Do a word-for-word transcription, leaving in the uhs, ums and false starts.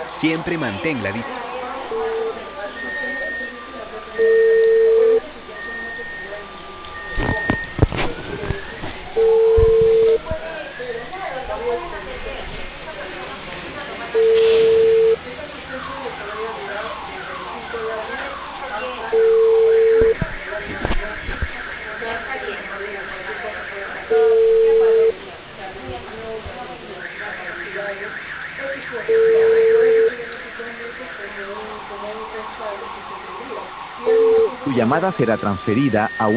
Siempre mantén la vista. Tu llamada será transferida a un